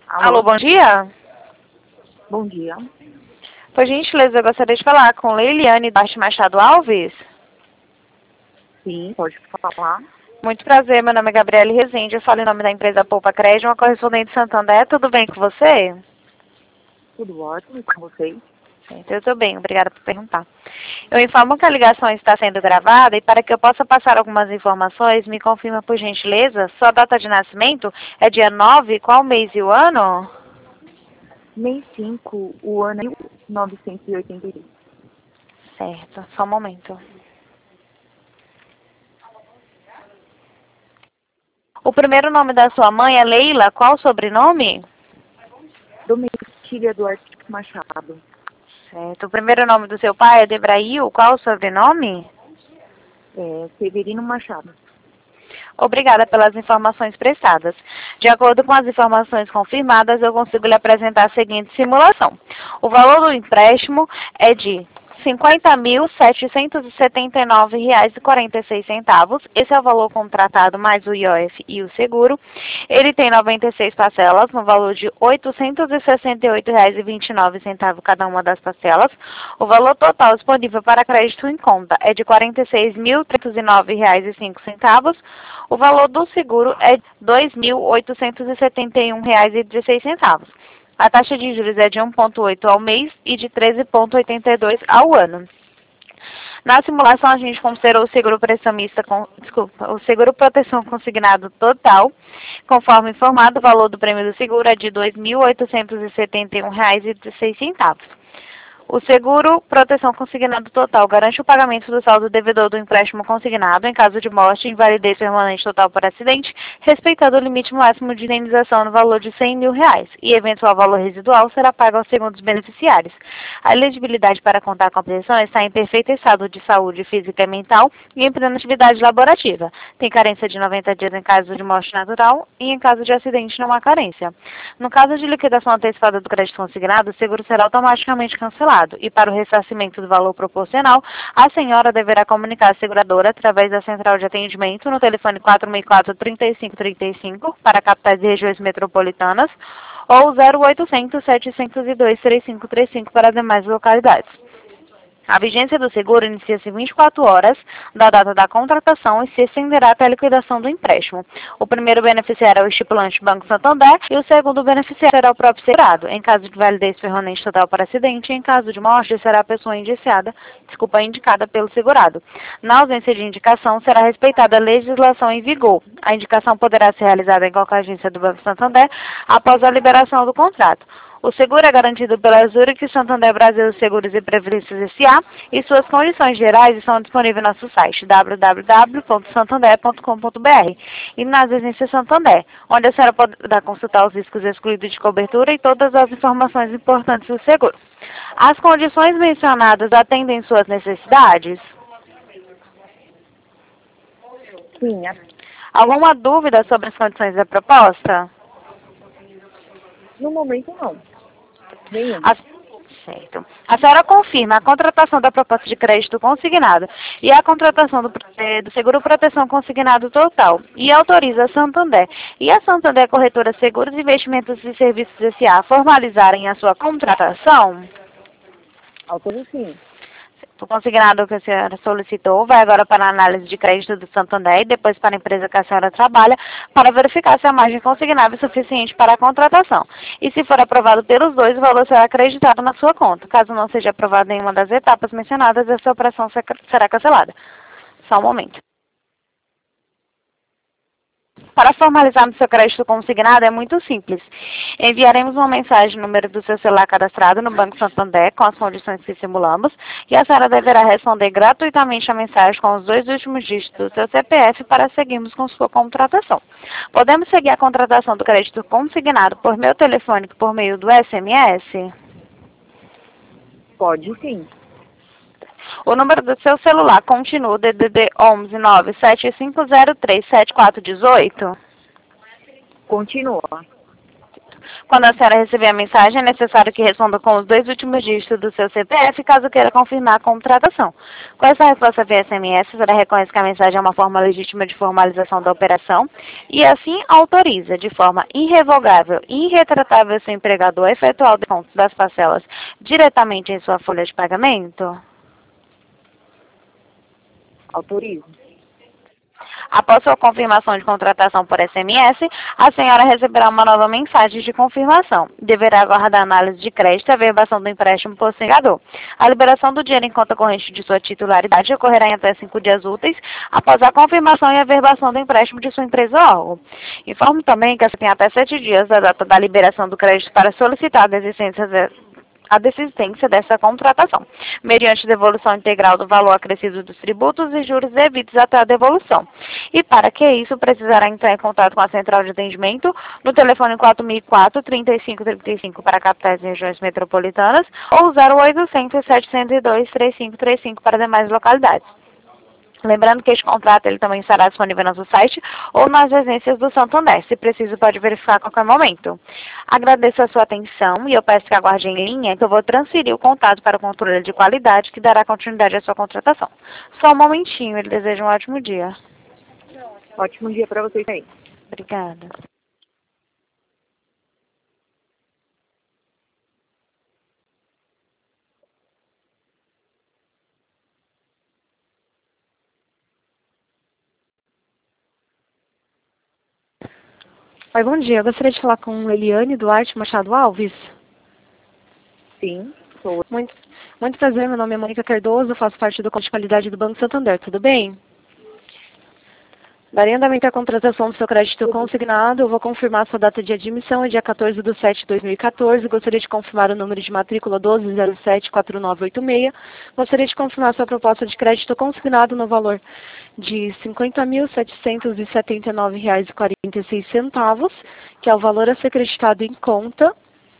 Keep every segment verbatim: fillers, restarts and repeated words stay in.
Alô, Alô, bom dia. bom dia. Por gentileza, eu gostaria de falar com Leiliane Duarte Machado Alves. Sim, pode falar. Muito prazer, meu nome é Gabriele Rezende, eu falo em nome da empresa Poupa Crédito, uma correspondente de Santander. Tudo bem com você? Tudo ótimo com vocês? Certo, eu estou bem, obrigada por perguntar. Eu informo que a ligação está sendo gravada e para que eu possa passar algumas informações, me confirma por gentileza, sua data de nascimento é dia nove, qual mês e o ano? Mês cinco, o ano é mil novecentos e oitenta e três. Certo, só um momento. O primeiro nome da sua mãe é Leila, qual o sobrenome? Domitila Duarte Machado. Certo. O primeiro nome do seu pai é Debrail, qual o sobrenome? É, Severino Machado. Obrigada pelas informações prestadas. De acordo com as informações confirmadas, eu consigo lhe apresentar a seguinte simulação. O valor do empréstimo é de cinquenta mil setecentos e setenta e nove reais e quarenta e seis centavos. Esse é o valor contratado mais o I O F e o seguro. Ele tem noventa e seis parcelas no valor de oitocentos e sessenta e oito reais e vinte e nove centavos cada uma das parcelas. O valor total disponível para crédito em conta é de quarenta e seis mil trezentos e nove reais e cinco centavos. O valor do seguro é dois mil oitocentos e setenta e um reais e dezesseis centavos. A taxa de juros é de um vírgula oito ao mês e de treze vírgula oitenta e dois ao ano. Na simulação, a gente considerou o seguro prestamista, com, desculpa, o seguro proteção consignado total, conforme informado, o valor do prêmio do seguro é de dois mil oitocentos e setenta e um reais e dezesseis centavos. O seguro proteção consignado total garante o pagamento do saldo devedor do empréstimo consignado em caso de morte, invalidez permanente total por acidente, respeitando o limite máximo de indenização no valor de cem mil reais, e eventual valor residual será pago aos segundos beneficiários. A elegibilidade para contar com a proteção está em perfeito estado de saúde física e mental e em plena atividade laborativa. Tem carência de noventa dias em caso de morte natural e em caso de acidente não há carência. No caso de liquidação antecipada do crédito consignado, o seguro será automaticamente cancelado. E para o ressarcimento do valor proporcional, a senhora deverá comunicar a seguradora através da central de atendimento no telefone quatro seis quatro, três cinco três cinco para capitais e regiões metropolitanas ou zero oitocentos, setecentos e dois, três cinco três cinco para as demais localidades. A vigência do seguro inicia-se vinte e quatro horas da data da contratação e se estenderá até a liquidação do empréstimo. O primeiro beneficiário é o estipulante Banco Santander e o segundo beneficiário será o próprio segurado. Em caso de validez permanente total para acidente, em caso de morte, será a pessoa indiciada, desculpa, indicada pelo segurado. Na ausência de indicação, será respeitada a legislação em vigor. A indicação poderá ser realizada em qualquer agência do Banco Santander após a liberação do contrato. O seguro é garantido pela Zurich Santander Brasil Seguros e Previdências S A e suas condições gerais estão disponíveis no nosso site w w w ponto santander ponto com ponto b r e nas agências Santander, onde a senhora poderá consultar os riscos excluídos de cobertura e todas as informações importantes do seguro. As condições mencionadas atendem suas necessidades? Sim, a- Alguma dúvida sobre as condições da proposta? no momento não. Nenhum. A, certo. A senhora confirma a contratação da proposta de crédito consignado e a contratação do, eh, do seguro proteção consignado total e autoriza a Santander e a Santander Corretora Seguros, Investimentos e Serviços S A formalizarem a sua contratação? Autorizo sim. O consignado que a senhora solicitou vai agora para a análise de crédito do Santander e depois para a empresa que a senhora trabalha para verificar se a margem consignável é suficiente para a contratação. E se for aprovado pelos dois, o valor será acreditado na sua conta. Caso não seja aprovado nenhuma das etapas mencionadas, essa operação será cancelada. Só um momento. Para formalizar no seu crédito consignado é muito simples. Enviaremos uma mensagem no número do seu celular cadastrado no Banco Santander com as condições que simulamos e a senhora deverá responder gratuitamente a mensagem com os dois últimos dígitos do seu C P F para seguirmos com sua contratação. Podemos seguir a contratação do crédito consignado por meio telefônico por meio do S M S? Pode sim. O número do seu celular continua o D D D onze nove sete cinco zero três sete quatro um oito? Continua. Quando a senhora receber a mensagem, é necessário que responda com os dois últimos dígitos do seu C P F, caso queira confirmar a contratação. Com essa resposta via S M S, a senhora reconhece que a mensagem é uma forma legítima de formalização da operação e, assim, autoriza, de forma irrevogável e irretratável, seu empregador a efetuar o desconto das parcelas diretamente em sua folha de pagamento? Autorizo. Após sua confirmação de contratação por S M S, a senhora receberá uma nova mensagem de confirmação. Deverá aguardar a análise de crédito e a averbação do empréstimo por empregador. A liberação do dinheiro em conta corrente de sua titularidade ocorrerá em até cinco dias úteis após a confirmação e averbação do empréstimo de sua empresa ou órgão. Informo também que você tem até sete dias da data da liberação do crédito para solicitar a desistência de a desistência dessa contratação, mediante devolução integral do valor acrescido dos tributos e juros devidos até a devolução. E para que isso, precisará entrar em contato com a central de atendimento no telefone quatro mil e quatro, trinta e cinco trinta e cinco para capitais e regiões metropolitanas ou zero oitocentos, setecentos e dois, trinta e cinco trinta e cinco para demais localidades. Lembrando que este contrato ele também estará disponível no nosso site ou nas agências do Santander. Se preciso, pode verificar a qualquer momento. Agradeço a sua atenção e eu peço que aguarde em linha que eu vou transferir o contato para o controle de qualidade que dará continuidade à sua contratação. Só um momentinho, ele deseja um ótimo dia. Ótimo dia para vocês aí. Obrigada. Oi, bom dia. Eu gostaria de falar com Eliane Duarte Machado Alves. Sim, sou. Muito, muito prazer, meu nome é Mônica Cardoso, faço parte do Conselho de Qualidade do Banco Santander, tudo bem? Darei andamento à contratação do seu crédito consignado. Eu vou confirmar sua data de admissão, é dia quatorze de setembro de dois mil e quatorze. Gostaria de confirmar o número de matrícula doze zero sete quatro nove oito seis. Gostaria de confirmar sua proposta de crédito consignado no valor de cinquenta mil setecentos e setenta e nove reais e quarenta e seis centavos, que é o valor a ser acreditado em conta,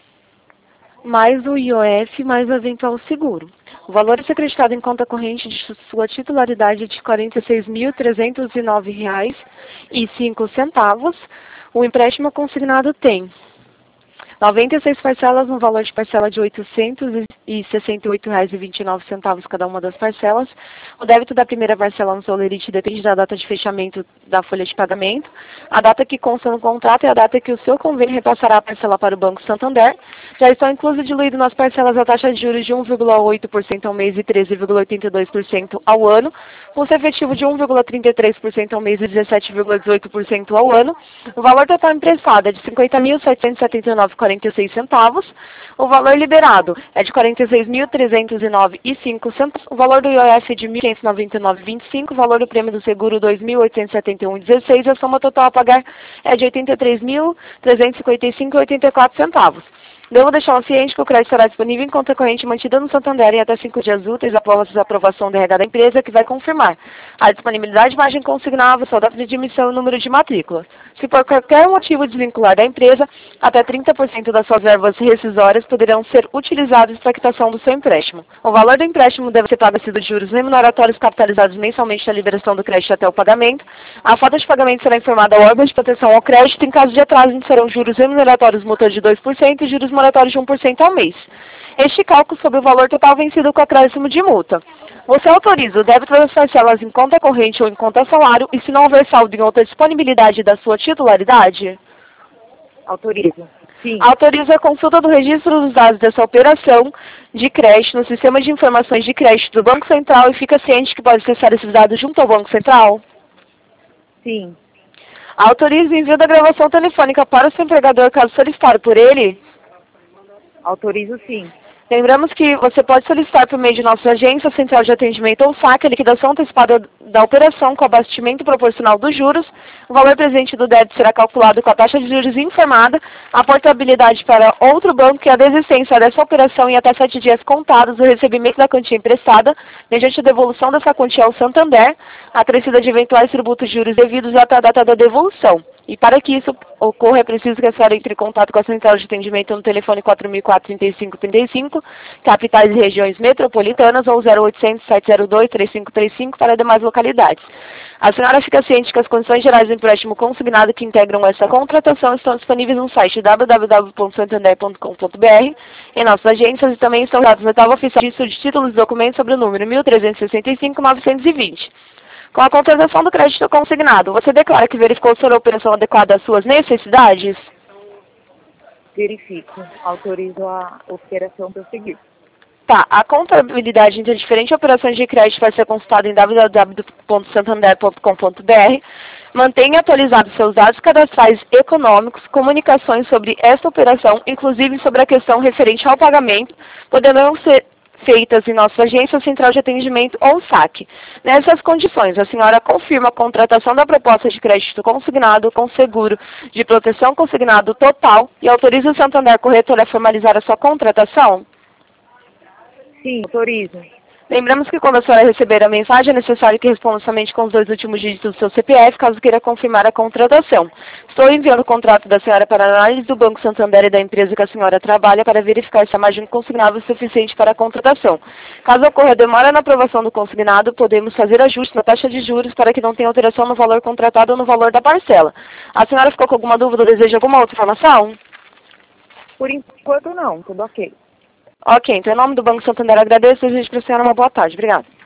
mais o I O F, mais o eventual seguro. O valor a ser acreditado em conta corrente de sua titularidade é de quarenta e seis mil trezentos e nove reais e cinco centavos. O empréstimo consignado tem noventa e seis parcelas no valor de parcela de oitocentos e sessenta e oito reais e vinte e nove centavos cada uma das parcelas. O débito da primeira parcela no seu lerite depende da data de fechamento da folha de pagamento. A data que consta no contrato é a data que o seu convênio repassará a parcela para o Banco Santander. Já estão inclusas diluídas nas parcelas a taxa de juros de um vírgula oito por cento ao mês e treze vírgula oitenta e dois por cento ao ano, custo efetivo de um vírgula trinta e três por cento ao mês e dezessete vírgula dezoito por cento ao ano. O valor total emprestado é de cinquenta mil setecentos e setenta e nove reais e quarenta e seis centavos. O valor liberado é de quarenta e seis mil trezentos e nove reais e cinco centavos. O valor do I O F é de mil quinhentos e noventa e nove reais e vinte e cinco centavos. O valor do prêmio do seguro dois mil oitocentos e setenta e um reais e dezesseis centavos. A soma total a pagar é de oitenta e três mil trezentos e cinquenta e cinco reais e oitenta e quatro centavos. Devo deixar o ciente que o crédito será disponível em conta corrente mantida no Santander em até cinco dias úteis após a aprovação do R H da empresa, que vai confirmar a disponibilidade de margem consignável, sua data de admissão e o número de matrícula. Se por qualquer motivo desvincular da empresa, até trinta por cento das suas verbas rescisórias poderão ser utilizadas para a quitação do seu empréstimo. O valor do empréstimo deve ser pago acima de juros remuneratórios capitalizados mensalmente na liberação do crédito até o pagamento. A falta de pagamento será informada ao órgão de proteção ao crédito. Em caso de atraso, serão juros remuneratórios mútuos de dois por cento e juros moratórios de um por cento ao mês. Este cálculo sobre o valor total vencido com acréscimo de multa. Você autoriza o débito das parcelas em conta corrente ou em conta salário e se não houver saldo em outra disponibilidade da sua titularidade? Autorizo. Sim. Autoriza a consulta do registro dos dados dessa operação de crédito no sistema de informações de crédito do Banco Central e fica ciente que pode acessar esses dados junto ao Banco Central? Sim. Autoriza o envio da gravação telefônica para o seu empregador caso solicitado por ele? Autorizo sim. Lembramos que você pode solicitar por meio de nossa agência, central de atendimento ou saque, a liquidação antecipada da operação com abatimento proporcional dos juros. O valor presente do débito será calculado com a taxa de juros informada, a portabilidade para outro banco e a desistência dessa operação em até sete dias contados o recebimento da quantia emprestada, mediante a devolução dessa quantia ao Santander, acrescida de eventuais tributos de juros devidos até a data da devolução. E para que isso ocorra, é preciso que a senhora entre em contato com a central de atendimento no telefone quatro mil e quatro, trinta e cinco trinta e cinco, capitais e regiões metropolitanas, ou zero oitocentos, sete zero dois, três cinco três cinco para demais localidades. A senhora fica ciente que as condições gerais do empréstimo consignado que integram essa contratação estão disponíveis no site w w w ponto santander ponto com ponto b r, em nossas agências, e também estão dados no etapa oficial de títulos e documentos sobre o número mil trezentos e sessenta e cinco, novecentos e vinte. Com a contratação do crédito consignado, você declara que verificou se a operação adequada às suas necessidades? Verifico. Autorizo a operação prosseguir. Tá, a contabilidade entre diferentes operações de crédito vai ser consultada em w w w ponto santander ponto com ponto b r. Mantenha atualizados seus dados cadastrais econômicos, comunicações sobre esta operação, inclusive sobre a questão referente ao pagamento, poderão ser feitas em nossa agência central de atendimento ou saque. Nessas condições, a senhora confirma a contratação da proposta de crédito consignado com seguro de proteção consignado total e autoriza o Santander Corretora a formalizar a sua contratação? Sim, autorizo. Lembramos que quando a senhora receber a mensagem, é necessário que responda somente com os dois últimos dígitos do seu C P F, caso queira confirmar a contratação. Estou enviando o contrato da senhora para análise do Banco Santander e da empresa que a senhora trabalha para verificar se a margem consignável é suficiente para a contratação. Caso ocorra demora na aprovação do consignado, podemos fazer ajustes na taxa de juros para que não tenha alteração no valor contratado ou no valor da parcela. A senhora ficou com alguma dúvida ou deseja alguma outra informação? Por enquanto não, tudo ok. Ok, então em nome do Banco Santander agradeço e desejo para a senhora uma boa tarde. Obrigada.